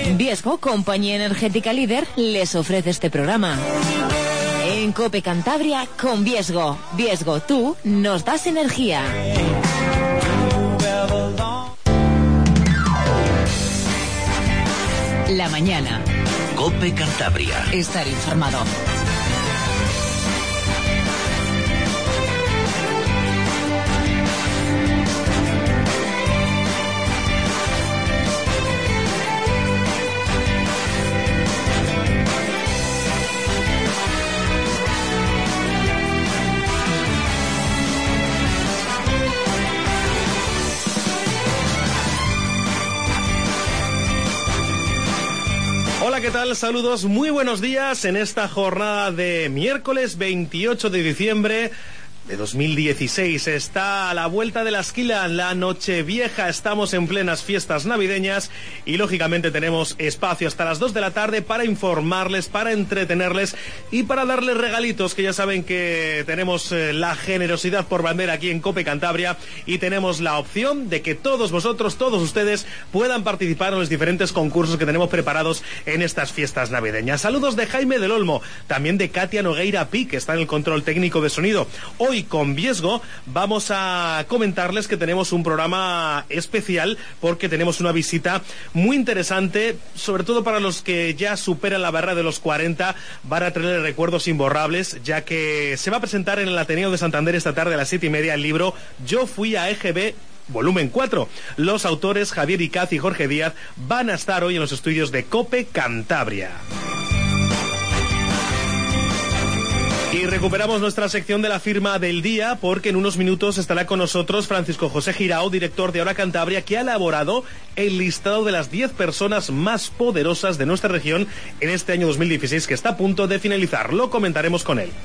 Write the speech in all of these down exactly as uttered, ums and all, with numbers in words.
Viesgo, compañía energética líder, les ofrece este programa. En COPE Cantabria con Viesgo. Viesgo, tú nos das energía. La mañana. COPE Cantabria. Estar informado. Hola, ¿qué tal? Saludos, muy buenos días en esta jornada de miércoles veintiocho de diciembre de dos mil dieciséis. Está a la vuelta de la esquina la Nochevieja, estamos en plenas fiestas navideñas y lógicamente tenemos espacio hasta las dos de la tarde para informarles, para entretenerles y para darles regalitos, que ya saben que tenemos eh, la generosidad por bandera aquí en COPE Cantabria y tenemos la opción de que todos vosotros, todos ustedes puedan participar en los diferentes concursos que tenemos preparados en estas fiestas navideñas. Saludos de Jaime del Olmo, también de Katia Nogueira Pi, que está en el control técnico de sonido. Hoy con Viesgo vamos a comentarles que tenemos un programa especial porque tenemos una visita muy interesante, sobre todo para los que ya superan la barrera de los cuarenta, van a tener recuerdos imborrables, ya que se va a presentar en el Ateneo de Santander esta tarde a las siete y media el libro Yo fui a E G B volumen cuatro. Los autores Javier Icaz y Jorge Díaz van a estar hoy en los estudios de COPE Cantabria. Y recuperamos nuestra sección de la firma del día porque en unos minutos estará con nosotros Francisco José Girao, director de Ahora Cantabria, que ha elaborado el listado de las diez personas más poderosas de nuestra región en este año dos mil dieciséis que está a punto de finalizar. Lo comentaremos con él.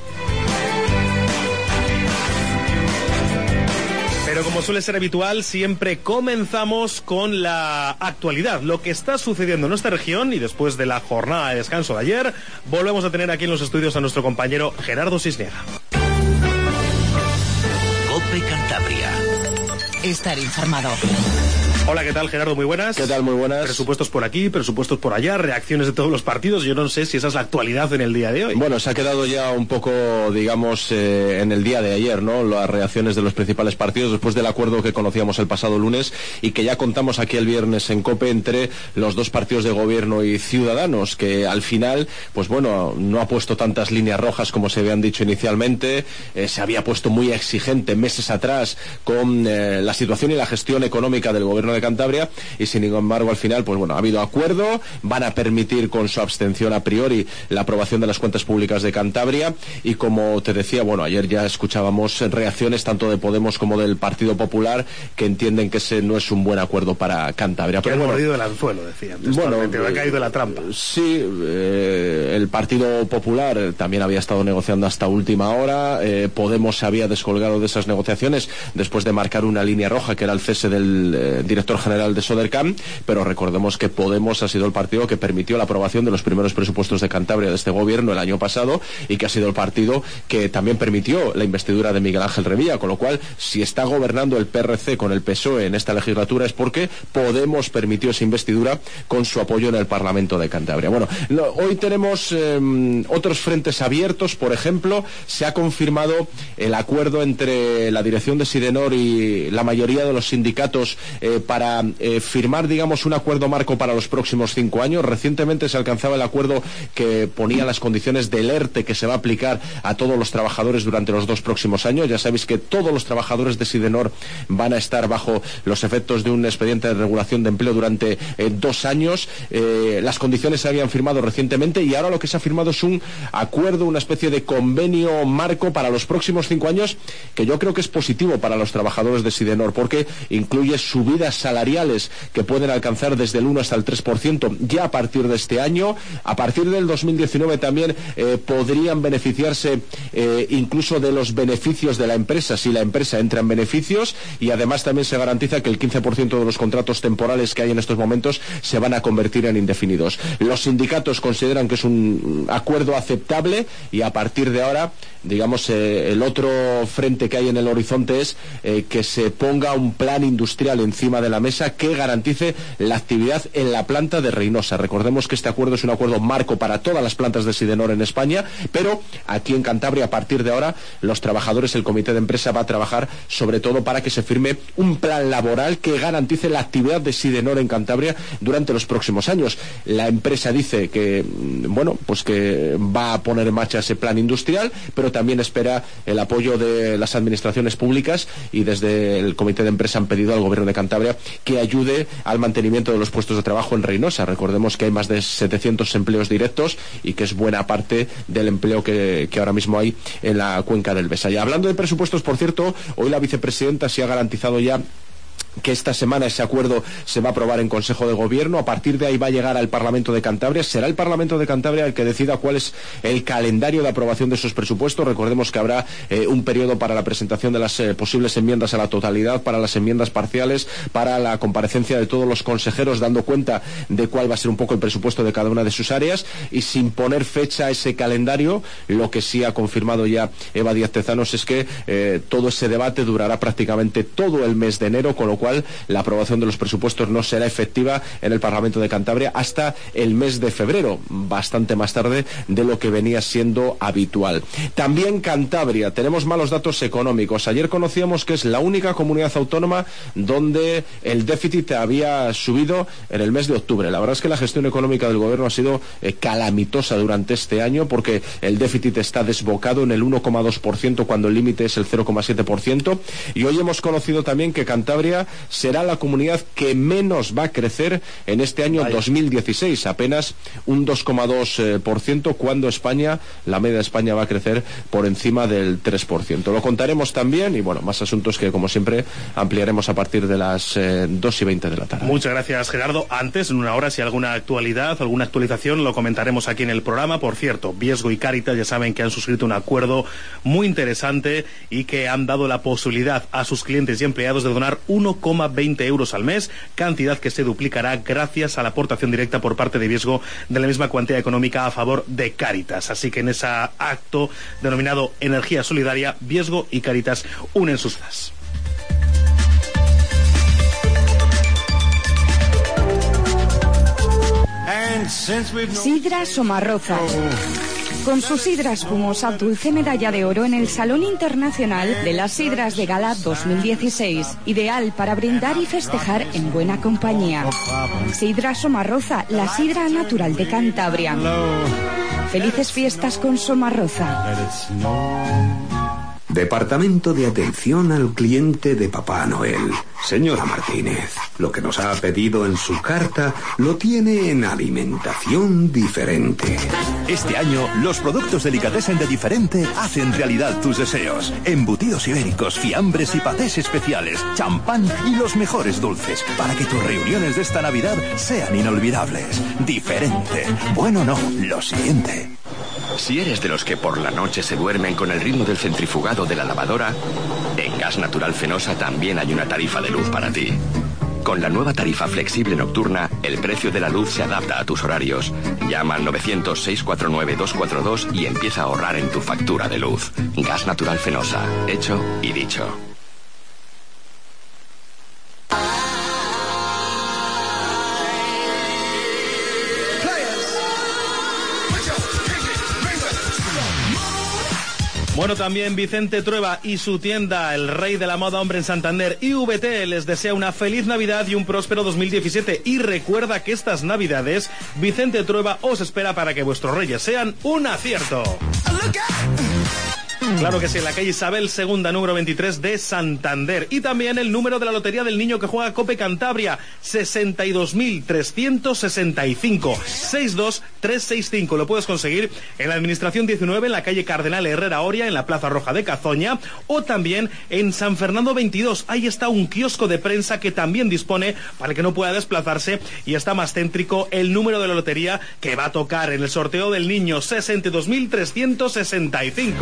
Pero como suele ser habitual, siempre comenzamos con la actualidad, lo que está sucediendo en nuestra región, y después de la jornada de descanso de ayer, volvemos a tener aquí en los estudios a nuestro compañero Gerardo Cisniega. COPE Cantabria. Estar informado. Hola, ¿qué tal, Gerardo? Muy buenas. ¿Qué tal? Muy buenas. Presupuestos por aquí, presupuestos por allá, reacciones de todos los partidos. Yo no sé si esa es la actualidad en el día de hoy. Bueno, se ha quedado ya un poco, digamos, eh, en el día de ayer, ¿no? Las reacciones de los principales partidos después del acuerdo que conocíamos el pasado lunes y que ya contamos aquí el viernes en COPE entre los dos partidos de gobierno y Ciudadanos, que al final, pues bueno, no ha puesto tantas líneas rojas como se habían dicho inicialmente. Eh, se había puesto muy exigente meses atrás con eh, la situación y la gestión económica del gobierno de Cantabria, y sin embargo al final pues bueno, ha habido acuerdo, van a permitir con su abstención a priori la aprobación de las cuentas públicas de Cantabria, y como te decía, bueno, ayer ya escuchábamos reacciones tanto de Podemos como del Partido Popular que entienden que ese no es un buen acuerdo para Cantabria. Que Pero ha bueno, mordido el anzuelo, decían. Bueno, ha caído de la trampa. Sí, eh, el Partido Popular también había estado negociando hasta última hora. eh, Podemos se había descolgado de esas negociaciones después de marcar una línea roja que era el cese del eh, director general de Sodercam, pero recordemos que Podemos ha sido el partido que permitió la aprobación de los primeros presupuestos de Cantabria de este gobierno el año pasado, y que ha sido el partido que también permitió la investidura de Miguel Ángel Revilla, con lo cual si está gobernando el P R C con el P S O E en esta legislatura es porque Podemos permitió esa investidura con su apoyo en el Parlamento de Cantabria. Bueno, no, hoy tenemos eh, otros frentes abiertos. Por ejemplo, se ha confirmado el acuerdo entre la dirección de Sidenor y la mayoría de los sindicatos eh, para eh, firmar, digamos, un acuerdo marco para los próximos cinco años. Recientemente se alcanzaba el acuerdo que ponía las condiciones del ERTE que se va a aplicar a todos los trabajadores durante los dos próximos años. Ya sabéis que todos los trabajadores de Sidenor van a estar bajo los efectos de un expediente de regulación de empleo durante eh, dos años. Eh, las condiciones se habían firmado recientemente y ahora lo que se ha firmado es un acuerdo, una especie de convenio marco para los próximos cinco años, que yo creo que es positivo para los trabajadores de Sidenor porque incluye subidas salariales que pueden alcanzar desde el uno hasta el tres por ciento ya a partir de este año. A partir del dos mil diecinueve también eh, podrían beneficiarse eh, incluso de los beneficios de la empresa si la empresa entra en beneficios, y además también se garantiza que el quince por ciento de los contratos temporales que hay en estos momentos se van a convertir en indefinidos. Los sindicatos consideran que es un acuerdo aceptable y a partir de ahora, digamos, eh, el otro frente que hay en el horizonte es eh, que se ponga un plan industrial encima de la la mesa que garantice la actividad en la planta de Reynosa. Recordemos que este acuerdo es un acuerdo marco para todas las plantas de Sidenor en España, pero aquí en Cantabria, a partir de ahora, los trabajadores, el comité de empresa va a trabajar sobre todo para que se firme un plan laboral que garantice la actividad de Sidenor en Cantabria durante los próximos años. La empresa dice que, bueno, pues que va a poner en marcha ese plan industrial, pero también espera el apoyo de las administraciones públicas, y desde el comité de empresa han pedido al gobierno de Cantabria que ayude al mantenimiento de los puestos de trabajo en Reynosa. Recordemos que hay más de setecientos empleos directos y que es buena parte del empleo que, que ahora mismo hay en la cuenca del Besa. Y hablando de presupuestos, por cierto, hoy la vicepresidenta se ha garantizado ya que esta semana ese acuerdo se va a aprobar en Consejo de Gobierno. A partir de ahí va a llegar al Parlamento de Cantabria. Será el Parlamento de Cantabria el que decida cuál es el calendario de aprobación de esos presupuestos. Recordemos que habrá eh, un periodo para la presentación de las eh, posibles enmiendas a la totalidad, para las enmiendas parciales, para la comparecencia de todos los consejeros, dando cuenta de cuál va a ser un poco el presupuesto de cada una de sus áreas, y sin poner fecha a ese calendario, lo que sí ha confirmado ya Eva Díaz Tezanos es que eh, todo ese debate durará prácticamente todo el mes de enero, con lo cual la aprobación de los presupuestos no será efectiva en el Parlamento de Cantabria hasta el mes de febrero, bastante más tarde de lo que venía siendo habitual. También Cantabria, tenemos malos datos económicos. Ayer conocíamos que es la única comunidad autónoma donde el déficit había subido en el mes de octubre. La verdad es que la gestión económica del gobierno ha sido eh, calamitosa durante este año, porque el déficit está desbocado en el uno coma dos por ciento cuando el límite es el cero coma siete por ciento, y hoy hemos conocido también que Cantabria será la comunidad que menos va a crecer en este año Vaya. dos mil dieciséis, apenas un dos coma dos por ciento, cuando España, la media de España va a crecer por encima del tres por ciento. Lo contaremos también, y bueno, más asuntos que como siempre ampliaremos a partir de las eh, dos y veinte de la tarde. Muchas gracias, Gerardo. Antes, en una hora, si hay alguna actualidad, alguna actualización, lo comentaremos aquí en el programa. Por cierto, Viesgo y Cáritas ya saben que han suscrito un acuerdo muy interesante y que han dado la posibilidad a sus clientes y empleados de donar uno coma veinte euros al mes, cantidad que se duplicará gracias a la aportación directa por parte de Viesgo de la misma cuantía económica a favor de Cáritas. Así que en ese acto denominado Energía Solidaria, Viesgo y Cáritas unen sus vidas. Sidra Somarroza. Con su sidra espumosa dulce medalla de oro en el Salón Internacional de las Sidras de Gala dos mil dieciséis. Ideal para brindar y festejar en buena compañía. Sidra Somarroza, la sidra natural de Cantabria. Felices fiestas con Somarroza. Departamento de Atención al Cliente de Papá Noel. Señora Martínez, lo que nos ha pedido en su carta lo tiene en alimentación diferente. Este año, los productos Delicatessen de Diferente hacen realidad tus deseos. Embutidos ibéricos, fiambres y patés especiales, champán y los mejores dulces, para que tus reuniones de esta Navidad sean inolvidables. Diferente. Bueno, no, lo siguiente. Si eres de los que por la noche se duermen con el ritmo del centrifugado de la lavadora, en Gas Natural Fenosa también hay una tarifa de luz para ti. Con la nueva tarifa flexible nocturna, el precio de la luz se adapta a tus horarios. Llama al novecientos, seiscientos cuarenta y nueve, doscientos cuarenta y dos y empieza a ahorrar en tu factura de luz. Gas Natural Fenosa. Hecho y dicho. Bueno, también Vicente Trueba y su tienda, el rey de la moda hombre en Santander, I V T, les desea una feliz Navidad y un próspero dos mil diecisiete. Y recuerda que estas Navidades, Vicente Trueba os espera para que vuestros reyes sean un acierto. Claro que sí, en la calle Isabel segunda, número veintitrés de Santander. Y también el número de la lotería del niño que juega Cope Cantabria, sesenta y dos mil trescientos sesenta y cinco, sesenta y dos mil trescientos sesenta y cinco. Lo puedes conseguir en la Administración diecinueve, en la calle Cardenal Herrera Oria, en la Plaza Roja de Cazoña, o también en San Fernando veintidós. Ahí está un kiosco de prensa que también dispone, para el que no pueda desplazarse, y está más céntrico, el número de la lotería que va a tocar en el sorteo del niño, sesenta y dos mil trescientos sesenta y cinco.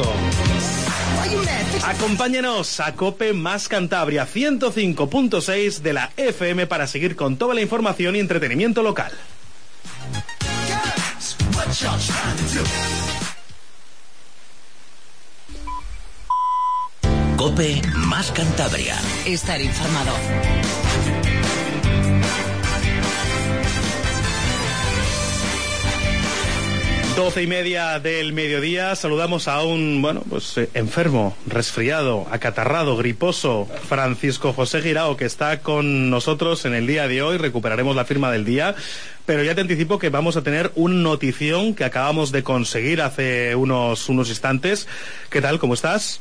Acompáñenos a Cope más Cantabria ciento cinco punto seis de la F M para seguir con toda la información y entretenimiento local. Cope más Cantabria. Estar informado. Doce y media del mediodía, saludamos a un, bueno, pues eh, enfermo, resfriado, acatarrado, griposo, Francisco José Guirao, que está con nosotros en el día de hoy. Recuperaremos la firma del día, pero ya te anticipo que vamos a tener una notición que acabamos de conseguir hace unos, unos instantes. ¿Qué tal? ¿Cómo estás?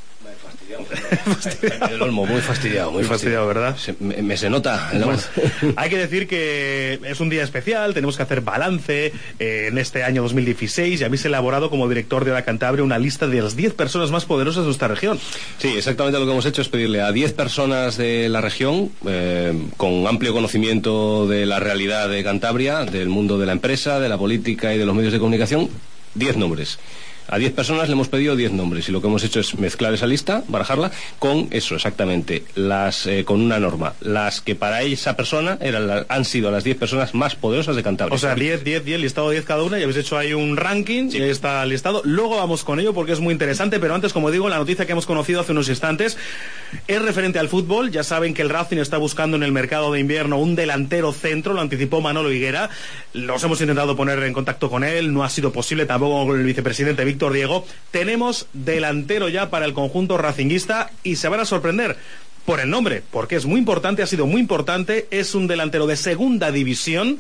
El Olmo, muy fastidiado, muy fastidiado, ¿verdad? Se, me, me se nota. Bueno, hay que decir que es un día especial, tenemos que hacer balance eh, en este año dos mil dieciséis, y a mí se ha elaborado como director de Hora Cantabria una lista de las diez personas más poderosas de nuestra región. Sí, exactamente lo que hemos hecho es pedirle a diez personas de la región eh, con amplio conocimiento de la realidad de Cantabria, del mundo de la empresa, de la política y de los medios de comunicación, diez nombres. A diez personas le hemos pedido diez nombres y lo que hemos hecho es mezclar esa lista, barajarla, con eso exactamente, las eh, con una norma, las que para esa persona eran la, han sido las diez personas más poderosas de Cantabria. O sea, diez, diez, diez, listado diez cada una, y habéis hecho ahí un ranking, sí. Y ahí está el listado. Luego vamos con ello porque es muy interesante, pero antes, como digo, la noticia que hemos conocido hace unos instantes es referente al fútbol. Ya saben que el Racing está buscando en el mercado de invierno un delantero centro, lo anticipó Manolo Higuera. Nos hemos intentado poner en contacto con él, no ha sido posible, tampoco con el vicepresidente Víctor Diego. Tenemos delantero ya para el conjunto racinguista y se van a sorprender por el nombre, porque es muy importante, ha sido muy importante, es un delantero de segunda división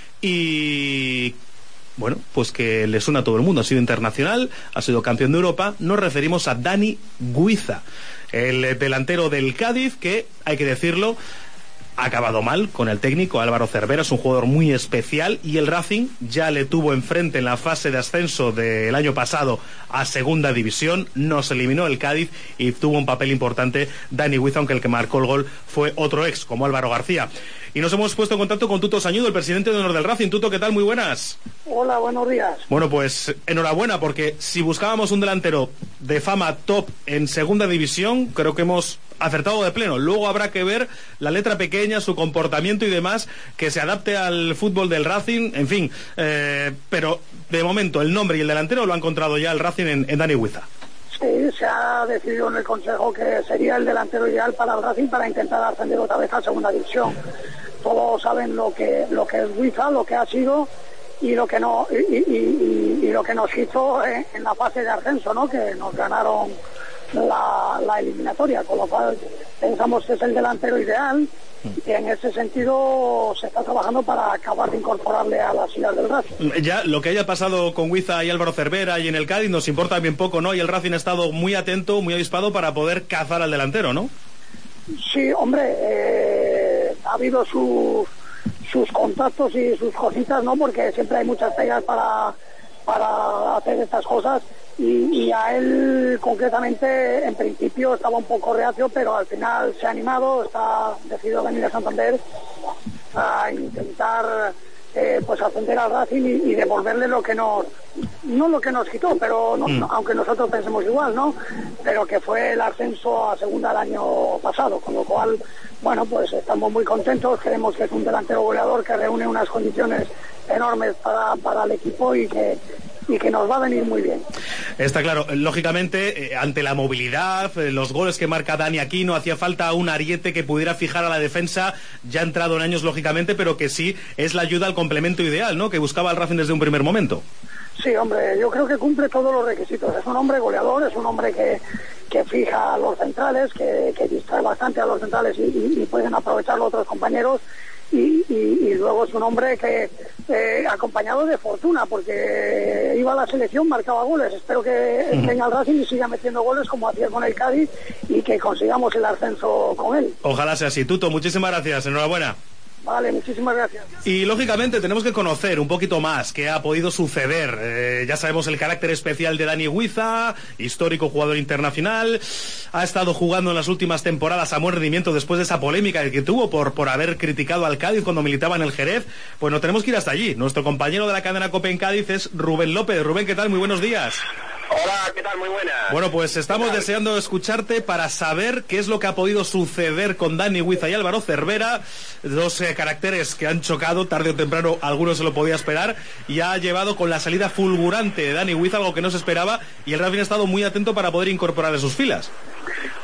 y... bueno, pues que le suena a todo el mundo, ha sido internacional, ha sido campeón de Europa. Nos referimos a Dani Guiza, el delantero del Cádiz, que, hay que decirlo, ha acabado mal con el técnico Álvaro Cervera. Es un jugador muy especial y el Racing ya le tuvo enfrente en la fase de ascenso del año pasado a segunda división. Nos eliminó el Cádiz y tuvo un papel importante Dani Guiza, aunque el que marcó el gol fue otro ex, como Álvaro García. Y nos hemos puesto en contacto con Tuto Sañudo, el presidente de honor del Racing. Tuto, ¿qué tal? Muy buenas. Hola, buenos días. Bueno, pues enhorabuena, porque si buscábamos un delantero de fama top en segunda división, creo que hemos acertado de pleno. Luego habrá que ver la letra pequeña, su comportamiento y demás, que se adapte al fútbol del Racing, en fin. Eh, pero de momento el nombre y el delantero lo ha encontrado ya el Racing en, en Dani Guiza. Sí, se ha decidido en el Consejo que sería el delantero ideal para el Racing para intentar ascender otra vez a segunda división. Todos saben lo que lo que es Guiza, lo que ha sido y lo que no y, y, y, y lo que nos hizo en, en la fase de ascenso, ¿no? Que nos ganaron la, la eliminatoria, con lo cual pensamos que es el delantero ideal. Y en ese sentido se está trabajando para acabar de incorporarle a las filas del Racing. Ya lo que haya pasado con Guiza y Álvaro Cervera y en el Cádiz nos importa bien poco, ¿no? Y el Racing ha estado muy atento, muy avispado para poder cazar al delantero, ¿no? Sí, hombre, eh, ha habido sus sus contactos y sus cositas, ¿no? Porque siempre hay muchas pegas para, para hacer estas cosas. Y, y a él concretamente en principio estaba un poco reacio, pero al final se ha animado, está decidido venir a Santander a intentar eh, pues ascender al Racing y, y devolverle lo que nos, no lo que nos quitó, pero no, mm. no, aunque nosotros pensemos igual, ¿no? Pero que fue el ascenso a segunda el año pasado, con lo cual, bueno, pues estamos muy contentos, creemos que es un delantero goleador que reúne unas condiciones enormes para, para el equipo y que y que nos va a venir muy bien. Está claro, lógicamente, eh, ante la movilidad, eh, los goles que marca Dani Aquino, hacía falta un ariete que pudiera fijar a la defensa, ya entrado en años, lógicamente, pero que sí es la ayuda al complemento ideal, ¿no?, que buscaba el Racing desde un primer momento. Sí, hombre, yo creo que cumple todos los requisitos. Es un hombre goleador, es un hombre que, que fija a los centrales, que, que distrae bastante a los centrales y, y, y pueden aprovecharlo otros compañeros. Y, y, y luego es un hombre que eh, acompañado de fortuna, porque iba a la selección, marcaba goles. Espero que uh-huh. venga al Racing y siga metiendo goles como hacía con el Cádiz y que consigamos el ascenso con él. Ojalá sea así. Tuto, muchísimas gracias, enhorabuena. Vale, muchísimas gracias. Y lógicamente tenemos que conocer un poquito más qué ha podido suceder. Eh, ya sabemos el carácter especial de Dani Guiza, histórico jugador internacional. Ha estado jugando en las últimas temporadas a buen rendimiento después de esa polémica que tuvo por, por haber criticado al Cádiz cuando militaba en el Jerez. Pues no tenemos que ir hasta allí. Nuestro compañero de la cadena COPE en Cádiz es Rubén López. Rubén, ¿qué tal? Muy buenos días. Hola, ¿qué tal? Muy buenas. Bueno, pues estamos deseando escucharte para saber qué es lo que ha podido suceder con Dani Guiza y Álvaro Cervera, dos eh, caracteres que han chocado tarde o temprano, algunos se lo podía esperar, y ha llevado con la salida fulgurante de Dani Guiza, algo que no se esperaba, y el Racing ha estado muy atento para poder incorporar a sus filas. Bueno, primero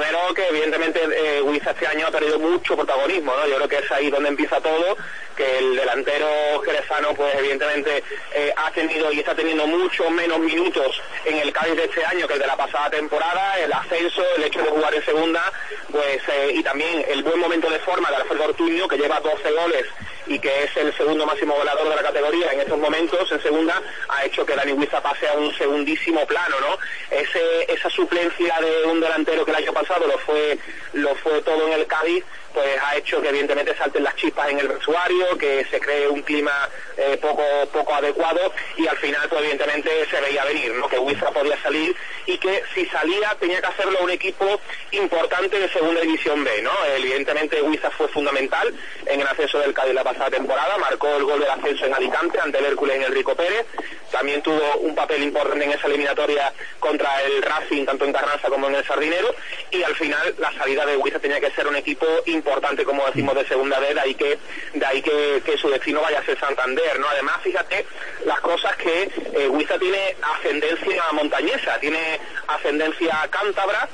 primero que evidentemente eh, Huiza este año ha perdido mucho protagonismo, ¿no? Yo creo que es ahí donde empieza todo, que el delantero jerezano pues evidentemente eh, ha tenido y está teniendo mucho menos minutos en el Cádiz de este año que el de la pasada temporada, el ascenso, el hecho de jugar en segunda, pues eh, y también el buen momento de forma de Alfredo Ortuño, que lleva doce goles y que es el segundo máximo goleador de la categoría en estos momentos en segunda, ha hecho que Dani Huiza pase a un segundísimo plano, ¿no? Ese, esa suplencia de un delantero que el año pasado lo fue, lo fue todo en el Cádiz, pues ha hecho que evidentemente salten las chispas en el vestuario, que se cree un clima eh, poco poco adecuado, y al final pues evidentemente se veía venir, ¿no? Que Huiza podía salir y que si salía tenía que hacerlo un equipo importante de segunda división B, ¿no? Evidentemente Huiza fue fundamental en el ascenso del Cádiz la pasada temporada, marcó el gol del ascenso en Alicante ante el Hércules en Enrico Pérez, también tuvo un papel importante en esa eliminatoria contra el Racing, tanto en Carranza como en el Sardinero, y al final la salida de Huiza tenía que ser un equipo importante, como decimos, de segunda B, de ahí que de ahí que, que su destino vaya a ser Santander, ¿no? Además, fíjate las cosas que eh, Huiza tiene ascendencia montañesa, tiene ascendencia cántabra,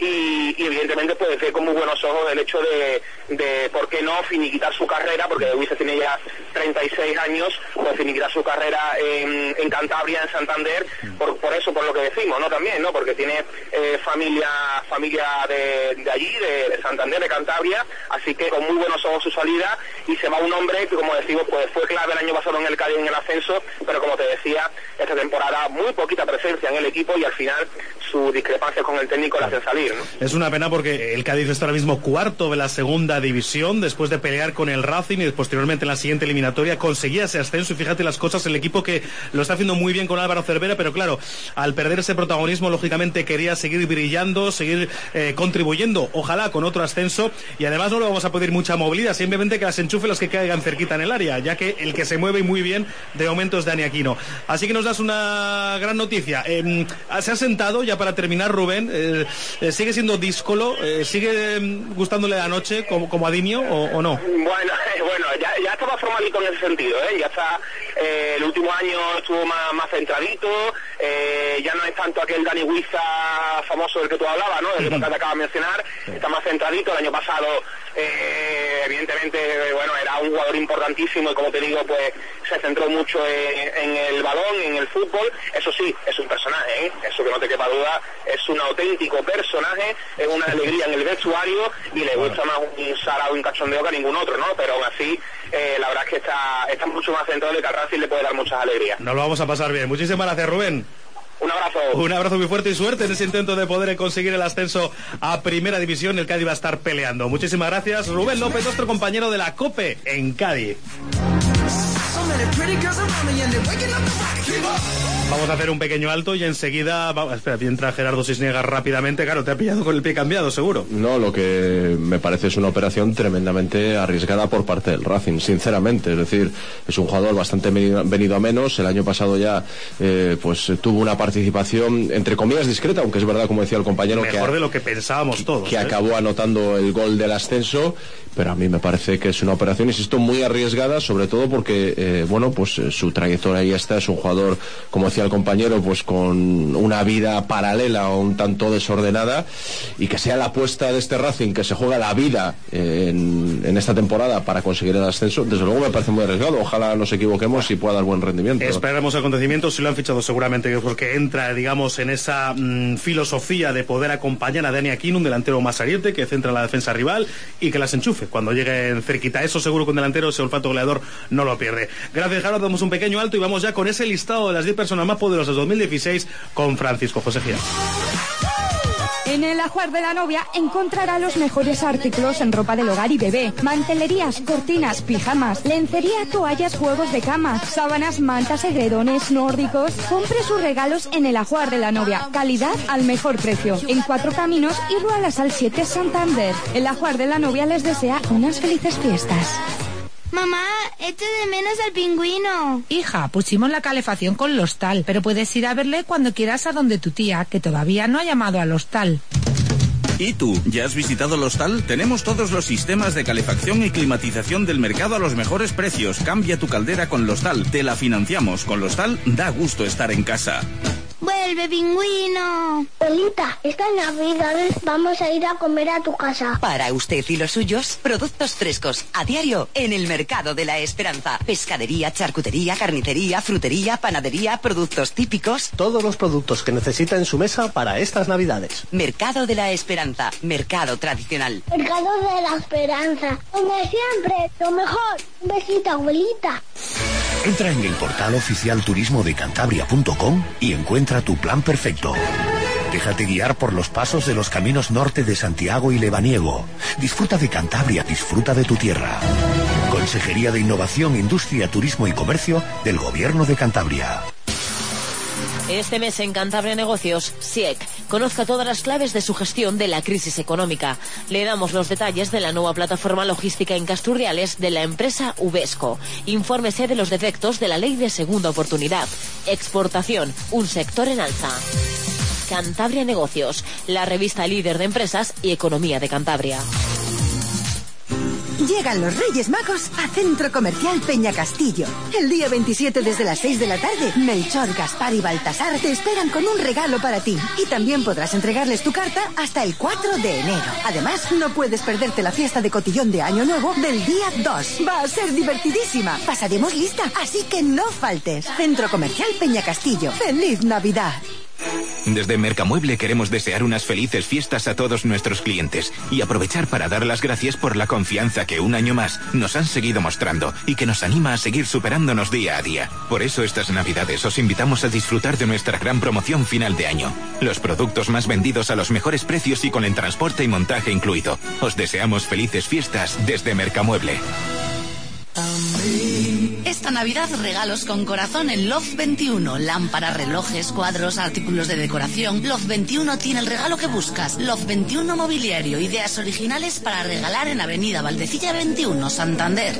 y, y evidentemente pues ve con muy buenos ojos el hecho de, de por qué no finiquitar su carrera, porque Huiza tiene ya treinta y seis años, pues finiquitar su carrera en, en Cantabria, en Santander, por, por eso, por lo que decimos, ¿no? También, ¿no? Porque tiene eh, familia familia de, de allí, de, de Santander, de Cantabria, así que con muy buenos ojos su salida, y se va un hombre que, como decimos, pues fue clave el año pasado en el Cádiz en el ascenso, pero como te decía, esta temporada muy poquita presencia en el equipo, y al final sus discrepancias con el técnico le hacen salir, ¿no? Es una pena porque el Cádiz está ahora mismo cuarto de la segunda división, después de pelear con el Racing y posteriormente en la siguiente eliminatoria conseguía ese ascenso, y fíjate las cosas, el equipo que lo está haciendo muy bien con Álvaro Cervera, pero claro, al perder ese protagonismo, lógicamente quería seguir brillando, seguir eh, contribuyendo, ojalá con otro ascenso, y además no le vamos a pedir mucha movilidad, simplemente que las enchufe las que caigan cerquita en el área, ya que el que se mueve muy bien de momento es Dani Aquino. Así que nos das una gran noticia. Eh, se ha sentado, ya para terminar, Rubén, eh, eh, sigue siendo díscolo, eh, sigue eh, gustándole la noche como, como a Dimio, o, o no. Bueno, eh, bueno, ya, ya está más formalito en ese sentido, ¿eh? Ya está, eh, el último año estuvo más, más centradito, eh, ya no es tanto aquel Dani Huiza famoso del que tú hablabas, ¿no? Del que te acabas de mencionar, está más centradito. El año pasado, eh, evidentemente, bueno, era un jugador importantísimo, y como te digo, pues se centró mucho en, en el balón, en el fútbol. Eso sí, es un personaje, ¿eh? Eso que no te quepa duda, es un auténtico personaje, es una alegría en el vestuario, y le gusta más un salado y un cachondeo que a ningún otro, ¿no? Pero aún así, eh, la verdad es que está, está mucho más centrado de que al Racing le puede dar muchas alegrías. Nos lo vamos a pasar bien. Muchísimas gracias, Rubén. Un abrazo. Un abrazo muy fuerte y suerte en ese intento de poder conseguir el ascenso a Primera División. El Cádiz va a estar peleando. Muchísimas gracias, Rubén López, nuestro compañero de la COPE en Cádiz. Vamos a hacer un pequeño alto y enseguida... Va... Espera, entra Gerardo Cisnegas rápidamente. Claro, te ha pillado con el pie cambiado, seguro. No, lo que me parece es una operación tremendamente arriesgada por parte del Racing, sinceramente. Es decir, es un jugador bastante venido a menos. El año pasado ya eh, pues tuvo una participación, entre comillas, discreta, aunque es verdad, como decía el compañero... Mejor que de lo que pensábamos que, todos. Que ¿eh? acabó anotando el gol del ascenso, pero a mí me parece que es una operación, insisto, muy arriesgada, sobre todo porque, eh, bueno, pues eh, su trayectoria ahí está. Es un jugador, como decía el compañero, pues con una vida paralela o un tanto desordenada, y que sea la apuesta de este Racing, que se juega la vida eh, en, en esta temporada para conseguir el ascenso, desde luego me parece muy arriesgado. Ojalá nos equivoquemos y pueda dar buen rendimiento. Esperaremos acontecimientos. Si lo han fichado seguramente porque entra, digamos, en esa mmm, filosofía de poder acompañar a Dani Aquino, un delantero más ariete que centra la defensa rival y que las enchufe cuando lleguen cerquita. Eso seguro que un delantero, ese olfato goleador, no lo pierde. Gracias, Gerardo. Damos un pequeño alto y vamos ya con ese listado de las diez personas más poderosas de dos mil dieciséis con Francisco José Gil. En el Ajuar de la Novia encontrará los mejores artículos en ropa del hogar y bebé, mantelerías, cortinas, pijamas, lencería, toallas, juegos de cama, sábanas, mantas, edredones nórdicos. Compre sus regalos en el Ajuar de la Novia, calidad al mejor precio, en Cuatro Caminos y Rualas al siete Santander. El Ajuar de la Novia les desea unas felices fiestas. Mamá, echo de menos al pingüino. Hija, pusimos la calefacción con Lostal, pero puedes ir a verle cuando quieras a donde tu tía, que todavía no ha llamado a Lostal. ¿Y tú? ¿Ya has visitado Lostal? Tenemos todos los sistemas de calefacción y climatización del mercado a los mejores precios. Cambia tu caldera con Lostal, te la financiamos. Con Lostal da gusto estar en casa. ¡Vuelve, pingüino! Abuelita, estas navidades vamos a ir a comer a tu casa. Para usted y los suyos, productos frescos a diario en el Mercado de la Esperanza. Pescadería, charcutería, carnicería, frutería, panadería, productos típicos. Todos los productos que necesita en su mesa para estas navidades. Mercado de la Esperanza, mercado tradicional. Mercado de la Esperanza, donde siempre lo mejor. Un besito, abuelita. Entra en el portal oficial turismo de cantabria punto com y encuentra tu plan perfecto. Déjate guiar por los pasos de los caminos norte de Santiago y Lebaniego. Disfruta de Cantabria, disfruta de tu tierra. Consejería de Innovación, Industria, Turismo y Comercio del Gobierno de Cantabria. Este mes en Cantabria Negocios, S I E C. Conozca todas las claves de su gestión de la crisis económica. Le damos los detalles de la nueva plataforma logística en Casturriales de la empresa Uvesco. Infórmese de los defectos de la ley de segunda oportunidad. Exportación, un sector en alza. Cantabria Negocios, la revista líder de empresas y economía de Cantabria. Llegan los Reyes Magos a Centro Comercial Peña Castillo. El día veintisiete desde las seis de la tarde, Melchor, Gaspar y Baltasar te esperan con un regalo para ti. Y también podrás entregarles tu carta hasta el cuatro de enero. Además, no puedes perderte la fiesta de cotillón de Año Nuevo del día dos. Va a ser divertidísima. Pasaremos lista, así que no faltes. Centro Comercial Peña Castillo. ¡Feliz Navidad! Desde Mercamueble queremos desear unas felices fiestas a todos nuestros clientes y aprovechar para dar las gracias por la confianza que un año más nos han seguido mostrando y que nos anima a seguir superándonos día a día. Por eso estas Navidades os invitamos a disfrutar de nuestra gran promoción final de año. Los productos más vendidos a los mejores precios y con el transporte y montaje incluido. Os deseamos felices fiestas desde Mercamueble. Esta Navidad regalos con corazón en Loft veintiuno. Lámparas, relojes, cuadros, artículos de decoración. Loft veintiuno tiene el regalo que buscas. Loft veintiuno Mobiliario. Ideas originales para regalar en Avenida Valdecilla veintiuno, Santander.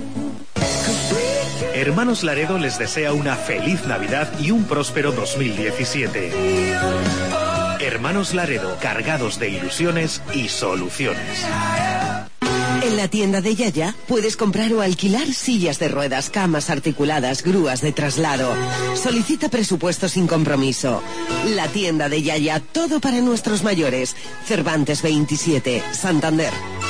Hermanos Laredo les desea una feliz Navidad y un próspero dos mil diecisiete. Hermanos Laredo, cargados de ilusiones y soluciones. En la tienda de Yaya puedes comprar o alquilar sillas de ruedas, camas articuladas, grúas de traslado. Solicita presupuesto sin compromiso. La tienda de Yaya, todo para nuestros mayores. Cervantes veintisiete, Santander.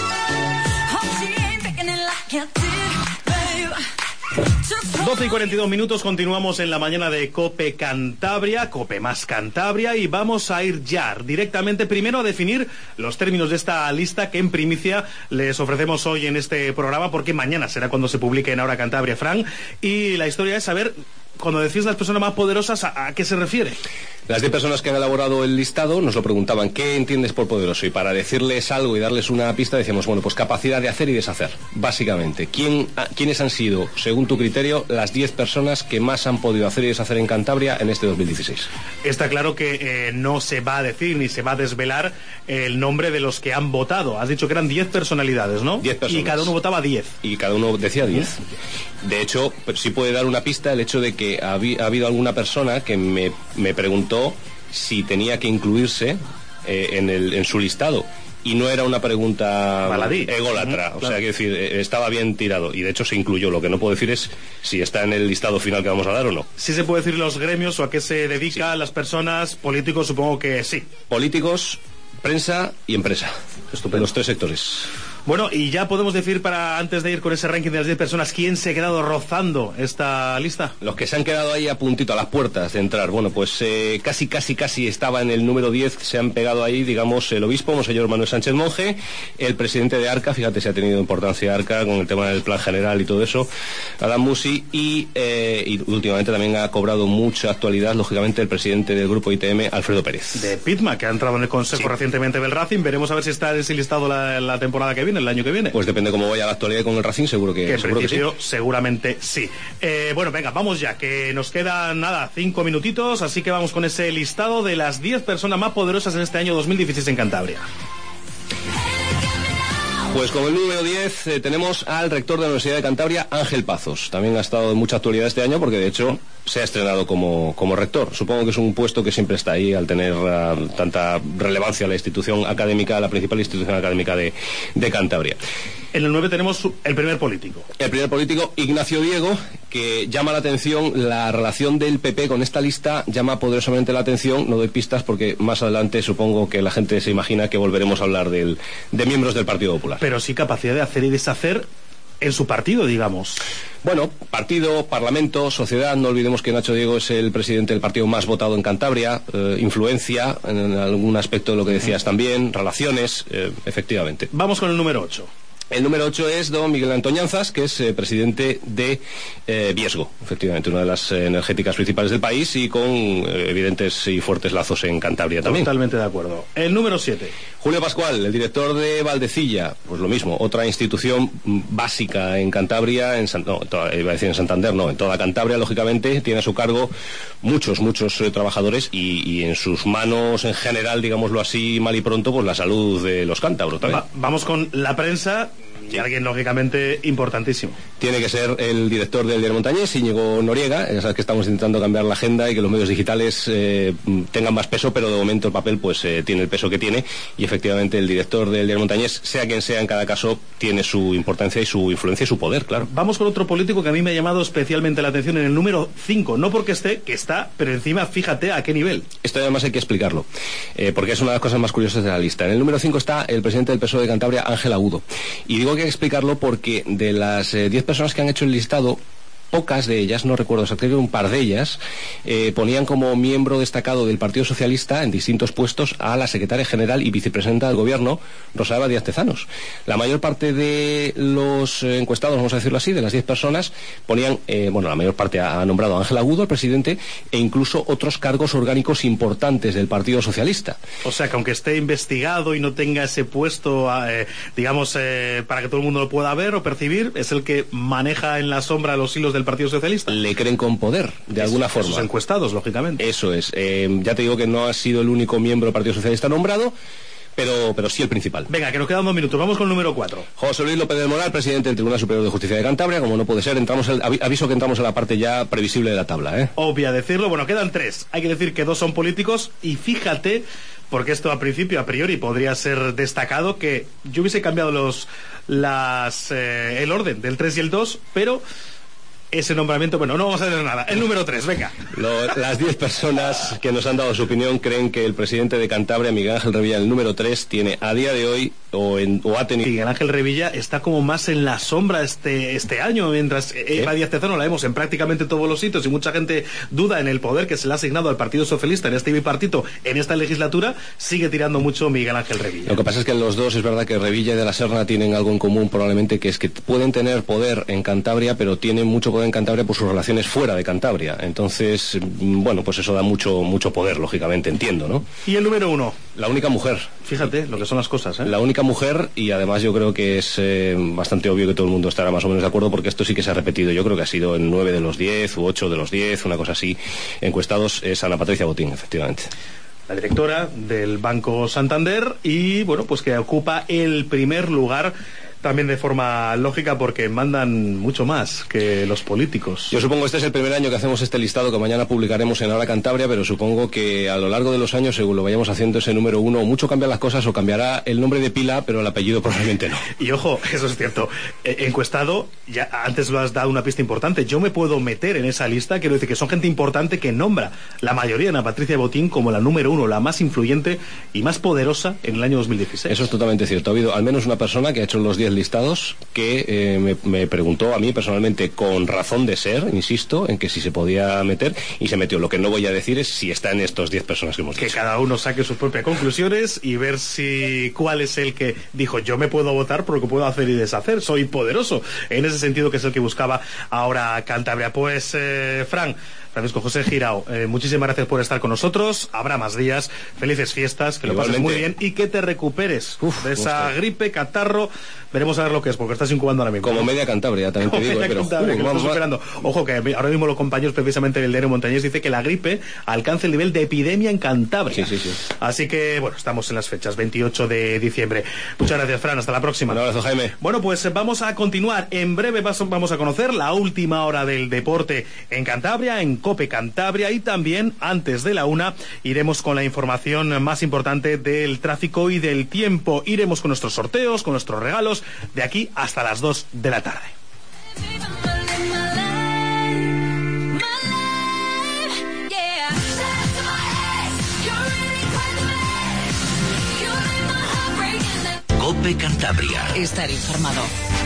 doce y cuarenta y dos minutos, continuamos en la mañana de COPE Cantabria, COPE más Cantabria, y vamos a ir ya directamente primero a definir los términos de esta lista que en primicia les ofrecemos hoy en este programa, porque mañana será cuando se publique en Ahora Cantabria, Fran, y la historia es saber, cuando decís las personas más poderosas, ¿a, a qué se refiere? Las diez personas que han elaborado el listado nos lo preguntaban, ¿qué entiendes por poderoso? Y para decirles algo y darles una pista decíamos, bueno, pues capacidad de hacer y deshacer, básicamente. ¿Quién, a, ¿Quiénes han sido, según tu criterio, las diez personas que más han podido hacer y deshacer en Cantabria en este dos mil dieciséis? Está claro que eh, no se va a decir ni se va a desvelar el nombre de los que han votado. Has dicho que eran diez personalidades, ¿no? diez personas. Y cada uno votaba diez. Y cada uno decía diez. De hecho, sí puede dar una pista el hecho de que ha, ha habido alguna persona que me, me preguntó si tenía que incluirse eh, en, el, en su listado. Y no era una pregunta baladí, ególatra, uh-huh, o claro. sea, que decir, estaba bien tirado. Y de hecho se incluyó. Lo que no puedo decir es si está en el listado final que vamos a dar o no. Sí se puede decir los gremios o a qué se dedican sí. las personas, políticos, supongo que sí. Políticos, prensa y empresa. Estupendo. Los tres sectores. Bueno, y ya podemos decir, para antes de ir con ese ranking de las diez personas, ¿quién se ha quedado rozando esta lista? Los que se han quedado ahí a puntito, a las puertas de entrar. Bueno, pues eh, casi, casi, casi estaba en el número diez, se han pegado ahí, digamos, el obispo, Monseñor Manuel Sánchez Monje, el presidente de Arca, fíjate si ha tenido importancia Arca con el tema del plan general y todo eso, Adam Musi, y, eh, y últimamente también ha cobrado mucha actualidad, lógicamente, el presidente del grupo I T M, Alfredo Pérez. De Pitma, que ha entrado en el consejo sí. recientemente del Racing. Veremos a ver si está en ese listado la, la temporada que viene, el año que viene. Pues depende cómo vaya la actualidad con el Racing, seguro que, que en seguro principio, que sí. seguramente sí. Eh, bueno, venga, vamos ya, que nos quedan, nada, cinco minutitos, así que vamos con ese listado de las diez personas más poderosas en este año dos mil dieciséis en Cantabria. Pues con el número diez eh, tenemos al rector de la Universidad de Cantabria, Ángel Pazos. También ha estado en mucha actualidad este año porque de hecho se ha estrenado como, como rector. Supongo que es un puesto que siempre está ahí al tener uh, tanta relevancia la institución académica, la principal institución académica de, de Cantabria. En el nueve tenemos el primer político. El primer político, Ignacio Diego, que porque llama la atención la relación del P P con esta lista, llama poderosamente la atención. No doy pistas porque más adelante supongo que la gente se imagina que volveremos a hablar del, de miembros del Partido Popular. Pero sí capacidad de hacer y deshacer en su partido, digamos. Bueno, partido, parlamento, sociedad. No olvidemos que Nacho Diego es el presidente del partido más votado en Cantabria. Eh, influencia en algún aspecto de lo que decías también, relaciones, eh, efectivamente. Vamos con el número ocho. El número ocho es don Miguel Antoñanzas, que es eh, presidente de eh, Viesgo, efectivamente, una de las eh, energéticas principales del país y con eh, evidentes y fuertes lazos en Cantabria también. Totalmente de acuerdo. El número siete. Julio Pascual, el director de Valdecilla, pues lo mismo, otra institución básica en Cantabria, en San, no, toda, iba a decir en Santander, no, en toda Cantabria, lógicamente, tiene a su cargo muchos, muchos eh, trabajadores y, y en sus manos, en general, digámoslo así, mal y pronto, pues la salud de los cántabros también. Va, vamos con la prensa. Y alguien, lógicamente, importantísimo. Tiene que ser el director del Diario Montañés, Íñigo Noriega. Ya sabes que estamos intentando cambiar la agenda y que los medios digitales eh, tengan más peso, pero de momento el papel pues eh, tiene el peso que tiene. Y efectivamente el director del Diario Montañés, sea quien sea en cada caso, tiene su importancia y su influencia y su poder, claro. Vamos con otro político que a mí me ha llamado especialmente la atención en el número cinco. No porque esté, que está, pero encima fíjate a qué nivel. Esto además hay que explicarlo, eh, porque es una de las cosas más curiosas de la lista. En el número cinco está el presidente del P S O E de Cantabria, Ángel Agudo. Y digo que hay que explicarlo porque de las diez eh, personas que han hecho el listado, pocas de ellas, no recuerdo exactamente, un par de ellas, eh, ponían como miembro destacado del Partido Socialista en distintos puestos a la secretaria general y vicepresidenta del Gobierno, Rosa Eva Díaz Tezanos. La mayor parte de los eh, encuestados, vamos a decirlo así, de las diez personas, ponían, eh, bueno, la mayor parte ha, ha nombrado a Ángel Agudo, el presidente, e incluso otros cargos orgánicos importantes del Partido Socialista. O sea, que aunque esté investigado y no tenga ese puesto, eh, digamos, eh, para que todo el mundo lo pueda ver o percibir, es el que maneja en la sombra los hilos del Partido Socialista. Le creen con poder, de es, alguna forma. Esos encuestados, lógicamente. Eso es. Eh, ya te digo que no ha sido el único miembro del Partido Socialista nombrado, pero, pero sí el principal. Venga, que nos quedan dos minutos. Vamos con el número cuatro. José Luis López del Moral, presidente del Tribunal Superior de Justicia de Cantabria. Como no puede ser, entramos el, aviso que entramos en la parte ya previsible de la tabla, ¿eh? Obvia decirlo. Bueno, quedan tres. Hay que decir que dos son políticos y fíjate, porque esto a principio, a priori, podría ser destacado, que yo hubiese cambiado los las eh, el orden del tres y el dos, pero ese nombramiento, bueno, no vamos a hacer nada. El número tres, venga. Lo, las diez personas que nos han dado su opinión creen que el presidente de Cantabria, Miguel Ángel Revilla, el número tres, tiene a día de hoy o, en, o ha tenido... Miguel Ángel Revilla está como más en la sombra este este año, mientras Eva Díaz Tezanos la vemos en prácticamente todos los sitios y mucha gente duda en el poder que se le ha asignado al Partido Socialista en este bipartito en esta legislatura, sigue tirando mucho Miguel Ángel Revilla. Lo que pasa es que los dos, es verdad que Revilla y de la Serna tienen algo en común probablemente, que es que pueden tener poder en Cantabria, pero tienen mucho poder en Cantabria por sus relaciones fuera de Cantabria. Entonces, bueno, pues eso da mucho mucho poder, lógicamente, entiendo, ¿no? Y el número uno. La única mujer. Fíjate lo que son las cosas, ¿eh? La única mujer, y además yo creo que es eh, bastante obvio que todo el mundo estará más o menos de acuerdo, porque esto sí que se ha repetido. Yo creo que ha sido en nueve de los diez u ocho de los diez, una cosa así, encuestados, es Ana Patricia Botín, efectivamente. La directora del Banco Santander y, bueno, pues que ocupa el primer lugar también de forma lógica porque mandan mucho más que los políticos. Yo supongo que este es el primer año que hacemos este listado que mañana publicaremos en Ahora Cantabria, pero supongo que a lo largo de los años, según lo vayamos haciendo ese número uno, mucho cambian las cosas o cambiará el nombre de pila, pero el apellido probablemente no. Y ojo, eso es cierto. Eh, encuestado, ya antes lo has dado una pista importante, yo me puedo meter en esa lista, quiero decir que son gente importante que nombra la mayoría Ana Patricia Botín como la número uno, la más influyente y más poderosa en el año dos mil dieciséis. Eso es totalmente cierto. Ha habido al menos una persona que ha hecho los diez listados que eh, me, me preguntó a mí personalmente, con razón de ser, insisto, en que si se podía meter, y se metió. Lo que no voy a decir es si está en estos diez personas que hemos dicho. Que cada uno saque sus propias conclusiones y ver si cuál es el que dijo yo me puedo votar por lo que puedo hacer y deshacer, soy poderoso. En ese sentido, que es el que buscaba ahora Cantabria. Pues, eh, Fran, Francisco José Girao, eh, muchísimas gracias por estar con nosotros. Habrá más días, felices fiestas, que igualmente lo pases muy bien y que te recuperes Uf, de esa gripe, catarro. Veremos a ver lo que es, porque estás incubando ahora mismo. Como media Cantabria, también te digo. Pero, Cantabria, uh, que vamos, lo superando. Ojo, que ahora mismo los compañeros precisamente del Diario Montañés dice que la gripe alcanza el nivel de epidemia en Cantabria. Sí, sí, sí. Así que, bueno, estamos en las fechas, veintiocho de diciembre. Muchas gracias, Fran, hasta la próxima. Un abrazo, Jaime. Bueno, pues vamos a continuar. En breve vamos a conocer la última hora del deporte en Cantabria, en COPE Cantabria, y también, antes de la una, iremos con la información más importante del tráfico y del tiempo. Iremos con nuestros sorteos, con nuestros regalos, de aquí hasta las dos de la tarde. COPE Cantabria. Estar informado.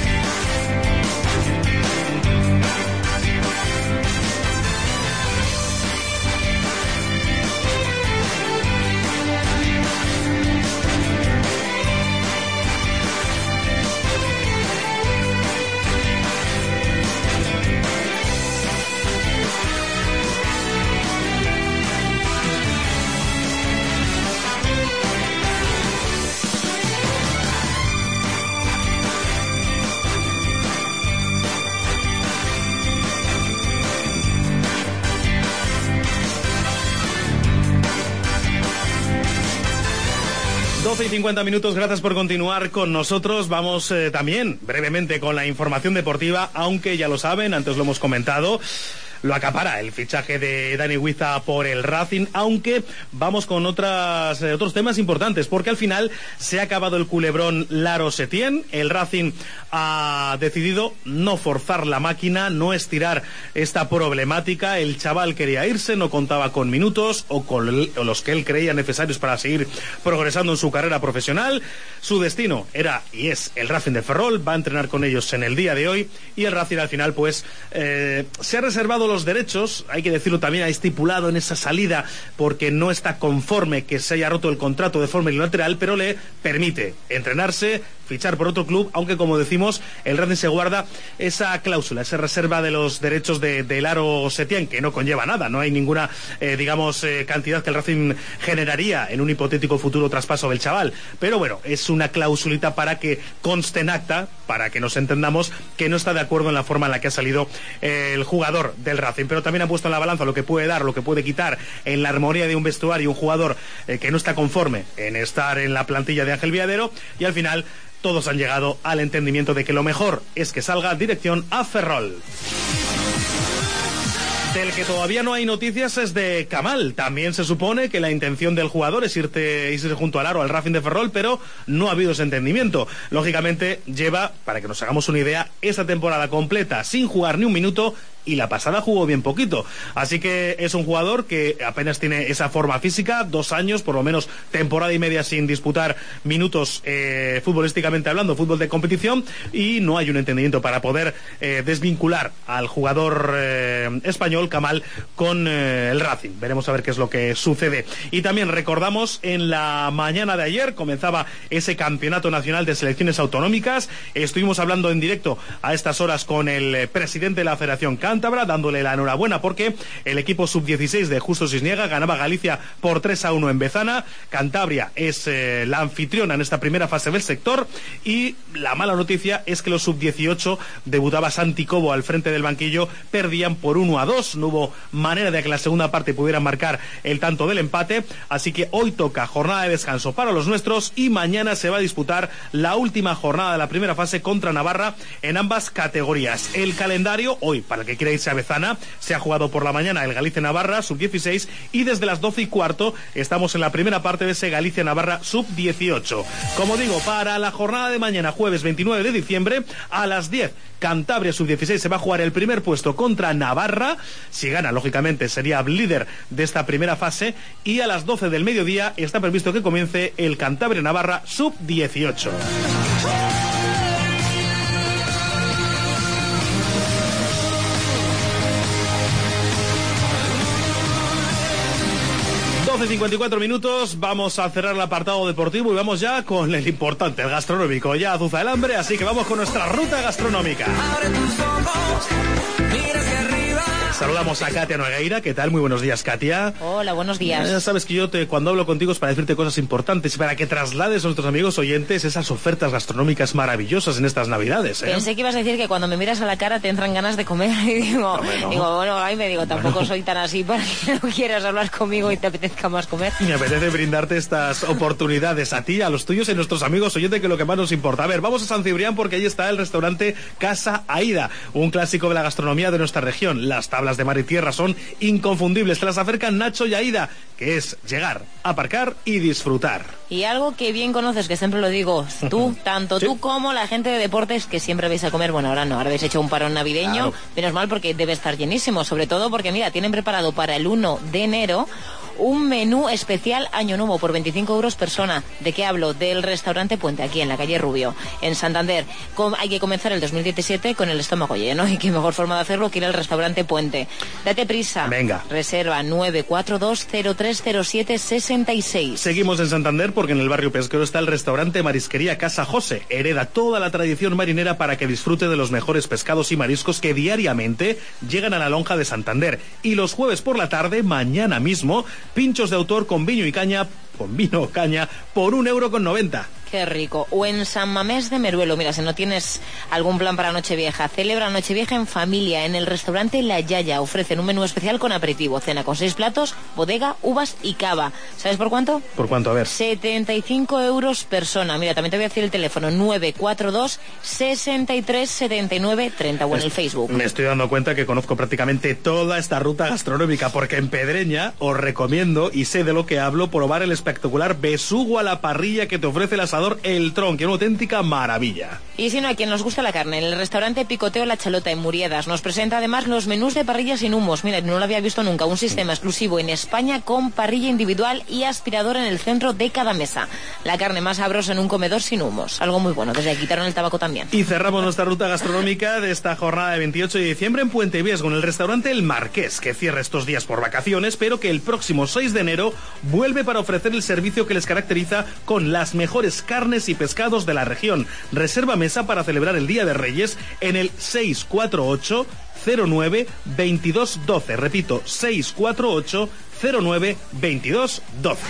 doce y cincuenta minutos, gracias por continuar con nosotros. Vamos eh, también brevemente con la información deportiva, aunque ya lo saben, antes lo hemos comentado. Lo acapara el fichaje de Dani Huiza por el Racing, aunque vamos con otras, eh, otros temas importantes, porque al final se ha acabado el culebrón Laro Setién. El Racing ha decidido no forzar la máquina, no estirar esta problemática. El chaval quería irse, no contaba con minutos o con el, o los que él creía necesarios para seguir progresando en su carrera profesional. Su destino era y es el Racing de Ferrol, va a entrenar con ellos en el día de hoy, y el Racing al final pues eh, se ha reservado los derechos, hay que decirlo también, ha estipulado en esa salida porque no está conforme que se haya roto el contrato de forma unilateral, pero le permite entrenarse, fichar por otro club, aunque como decimos, el Racing se guarda esa cláusula, esa reserva de los derechos de, de Laro Setién, que no conlleva nada, no hay ninguna, eh, digamos, eh, cantidad que el Racing generaría en un hipotético futuro traspaso del chaval, pero bueno, es una clausulita para que conste en acta, para que nos entendamos que no está de acuerdo en la forma en la que ha salido eh, el jugador del Racing, pero también ha puesto en la balanza lo que puede dar, lo que puede quitar en la armonía de un vestuario un jugador eh, que no está conforme en estar en la plantilla de Ángel Viadero, y al final todos han llegado al entendimiento de que lo mejor es que salga dirección a Ferrol. Del que todavía no hay noticias es de Kamal. También se supone que la intención del jugador es irte, irse junto al Aro, al Racing de Ferrol, pero no ha habido ese entendimiento. Lógicamente lleva, para que nos hagamos una idea, esta temporada completa sin jugar ni un minuto, y la pasada jugó bien poquito. Así que es un jugador que apenas tiene esa forma física, dos años, por lo menos temporada y media sin disputar minutos eh, futbolísticamente hablando, fútbol de competición, y no hay un entendimiento para poder eh, desvincular al jugador eh, español, Kamal, con eh, el Racing. Veremos a ver qué es lo que sucede. Y también recordamos, en la mañana de ayer comenzaba ese campeonato nacional de selecciones autonómicas. Estuvimos hablando en directo a estas horas con el eh, presidente de la Federación Cántabra, dándole la enhorabuena porque el equipo sub dieciséis de Justo Cisniega ganaba a Galicia por tres a uno en Bezana. Cantabria es eh, la anfitriona en esta primera fase del sector, y la mala noticia es que los sub dieciocho, debutaba Santi Cobo al frente del banquillo, perdían por uno a dos, no hubo manera de que en la segunda parte pudieran marcar el tanto del empate, así que hoy toca jornada de descanso para los nuestros, y mañana se va a disputar la última jornada de la primera fase contra Navarra en ambas categorías. El calendario hoy, para el que quiere irse a Bezana, se ha jugado por la mañana el Galicia-Navarra sub dieciséis, y desde las doce y cuarto estamos en la primera parte de ese Galicia-Navarra sub dieciocho. Como digo, para la jornada de mañana, jueves veintinueve de diciembre, a las diez, Cantabria sub dieciséis se va a jugar el primer puesto contra Navarra. Si gana, lógicamente sería líder de esta primera fase, y a las doce del mediodía está previsto que comience el Cantabria-Navarra sub dieciocho. doce y cincuenta y cuatro minutos, vamos a cerrar el apartado deportivo y vamos ya con el importante, el gastronómico. Ya azuza el hambre, así que vamos con nuestra ruta gastronómica. Abre tus ojos, mira hacia arriba. Saludamos a Katia Nogueira. ¿Qué tal? Muy buenos días, Katia. Hola, buenos días. Ya sabes que yo te, cuando hablo contigo es para decirte cosas importantes y para que traslades a nuestros amigos oyentes esas ofertas gastronómicas maravillosas en estas Navidades, ¿eh? Pensé que ibas a decir que cuando me miras a la cara te entran ganas de comer y digo, no, no. digo bueno, ay, me digo, tampoco bueno. soy tan así para que no quieras hablar conmigo y te apetezca más comer. Me apetece brindarte estas oportunidades a ti, a los tuyos y a nuestros amigos oyentes, que es lo que más nos importa. A ver, vamos a San Cibrián porque ahí está el restaurante Casa Aida, un clásico de la gastronomía de nuestra región. Las tablas de mar y tierra son inconfundibles, te las acercan Nacho y Aida, que es llegar, aparcar y disfrutar. Y algo que bien conoces, que siempre lo digo, tú, tanto ¿Sí? tú como la gente de deportes, que siempre vais a comer, bueno, ahora no, ahora habéis hecho un parón navideño, claro. Menos mal porque debe estar llenísimo, sobre todo porque mira, tienen preparado para el uno de enero un menú especial Año Nuevo por veinticinco euros persona. ¿De qué hablo? Del restaurante Puente, aquí en la calle Rubio, en Santander. Com- hay que comenzar el dos mil diecisiete con el estómago lleno, y qué mejor forma de hacerlo que ir al restaurante Puente. Date prisa. Venga. Reserva nueve cuatro dos cero tres cero siete seis seis. Seguimos en Santander porque en el barrio pesquero está el restaurante Marisquería Casa José. Hereda toda la tradición marinera para que disfrute de los mejores pescados y mariscos que diariamente llegan a la lonja de Santander. Y los jueves por la tarde, mañana mismo, pinchos de autor con vino y caña, con vino o caña, por un euro con noventa. Qué rico. O en San Mamés de Meruelo. Mira, si no tienes algún plan para Nochevieja, celebra Nochevieja en familia en el restaurante La Yaya. Ofrecen un menú especial con aperitivo, cena con seis platos, bodega, uvas y cava. ¿Sabes por cuánto? ¿Por cuánto? A ver. setenta y cinco euros persona. Mira, también te voy a decir el teléfono: nueve cuatro dos sesenta y tres setenta y nueve treinta, o en el Facebook. Me estoy dando cuenta que conozco prácticamente toda esta ruta gastronómica, porque en Pedreña os recomiendo, y sé de lo que hablo, probar el espectacular besugo a la parrilla que te ofrece el asador El Tron, que es una auténtica maravilla. Y si no, a quien nos gusta la carne, en el restaurante Picoteo La Chalota en Muriedas nos presenta además los menús de parrilla sin humos. Mira, no lo había visto nunca, un sistema exclusivo en España con parrilla individual y aspirador en el centro de cada mesa. La carne más sabrosa en un comedor sin humos, algo muy bueno. Desde aquí quitaron el tabaco también. Y cerramos nuestra ruta gastronómica de esta jornada de veintiocho de diciembre en Puente Viesgo, en el restaurante El Marqués, que cierra estos días por vacaciones, pero que el próximo seis de enero vuelve para ofrecer el servicio que les caracteriza, con las mejores carnes y pescados de la región. Reserva mesa para celebrar el Día de Reyes en el seis cuatro ocho cero nueve veintidós doce. Repito, seis cuatro ocho cero nueve veintidós doce.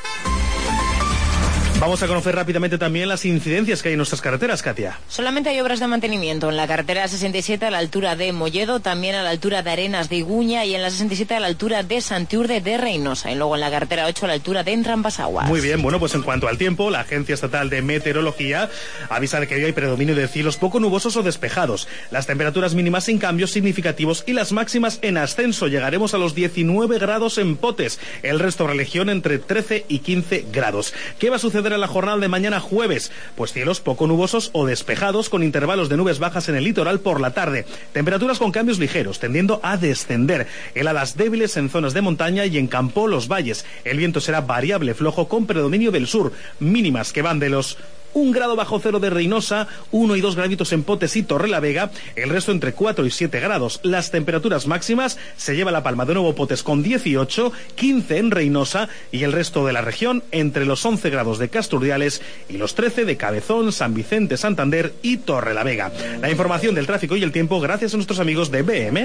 Vamos a conocer rápidamente también las incidencias que hay en nuestras carreteras, Katia. Solamente hay obras de mantenimiento en la carretera sesenta y siete a la altura de Molledo, también a la altura de Arenas de Iguña, y en la sesenta y siete a la altura de Santiurde de Reynosa, y luego en la carretera ocho a la altura de Entrampasaguas. Muy bien, bueno, pues en cuanto al tiempo, la Agencia Estatal de Meteorología avisa de que hoy hay predominio de cielos poco nubosos o despejados. Las temperaturas mínimas sin cambios significativos y las máximas en ascenso. Llegaremos a los diecinueve grados en Potes, el resto de la región entre trece y quince grados. ¿Qué va a suceder en la jornada de mañana jueves? Pues cielos poco nubosos o despejados con intervalos de nubes bajas en el litoral por la tarde. Temperaturas con cambios ligeros, tendiendo a descender. Heladas débiles en zonas de montaña y en campo los valles. El viento será variable flojo con predominio del sur. Mínimas que van de los un grado bajo cero de Reynosa, uno y dos graditos en Potes y Torrelavega, el resto entre cuatro y siete grados. Las temperaturas máximas se lleva la palma de nuevo Potes con dieciocho, quince en Reynosa y el resto de la región entre los once grados de Casturdiales y los trece de Cabezón, San Vicente, Santander y Torrelavega. La información del tráfico y el tiempo gracias a nuestros amigos de B M.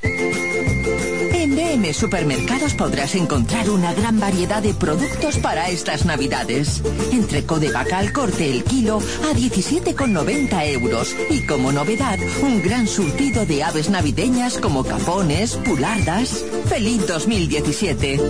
En B M Supermercados podrás encontrar una gran variedad de productos para estas Navidades. Entrecot de vaca al corte el kilo a diecisiete con noventa euros. Y como novedad, un gran surtido de aves navideñas como capones, pulardas. ¡Feliz dos mil diecisiete!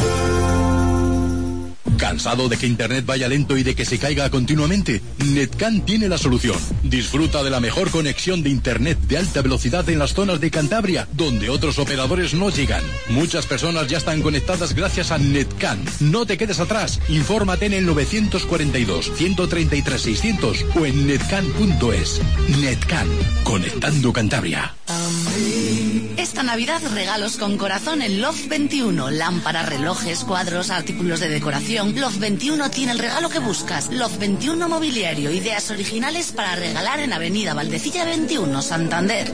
¿Cansado de que Internet vaya lento y de que se caiga continuamente? Netcan tiene la solución. Disfruta de la mejor conexión de Internet de alta velocidad en las zonas de Cantabria, donde otros operadores no llegan. Muchas personas ya están conectadas gracias a Netcan. No te quedes atrás. Infórmate en el novecientos cuarenta y dos, ciento treinta y tres, seiscientos o en netcan punto es. Netcan, conectando Cantabria. Esta Navidad regalos con corazón en Loft veintiuno. Lámparas, relojes, cuadros, artículos de decoración. Loft veintiuno tiene el regalo que buscas. Loft veintiuno Mobiliario. Ideas originales para regalar en Avenida Valdecilla veintiuno, Santander.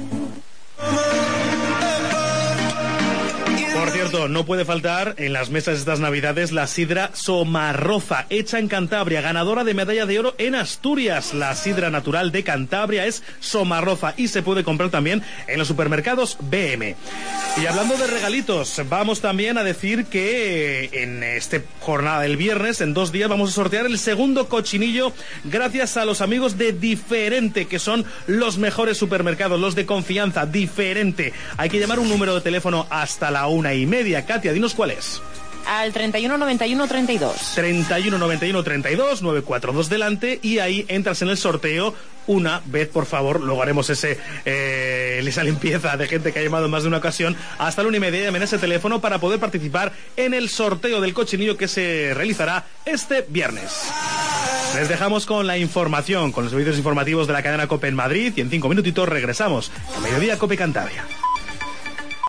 Por cierto, no puede faltar en las mesas estas Navidades la sidra Somarroza, hecha en Cantabria, ganadora de medalla de oro en Asturias. La sidra natural de Cantabria es Somarroza y se puede comprar también en los supermercados B M. Y hablando de regalitos, vamos también a decir que en esta jornada del viernes, en dos días, vamos a sortear el segundo cochinillo gracias a los amigos de Diferente, que son los mejores supermercados, los de confianza. Diferente. Hay que llamar un número de teléfono hasta la una y media. Katia, dinos cuál es. Al treinta y uno noventa y uno treinta y dos. treinta y uno noventa y uno treinta y dos, nueve cuatro dos delante, y ahí entras en el sorteo una vez, por favor. Luego haremos ese eh, esa limpieza de gente que ha llamado en más de una ocasión. Hasta la una y media llamen ese teléfono para poder participar en el sorteo del cochinillo que se realizará este viernes. Les dejamos con la información, con los servicios informativos de la cadena COPE en Madrid, y en cinco minutitos regresamos a Mediodía COPE Cantabria.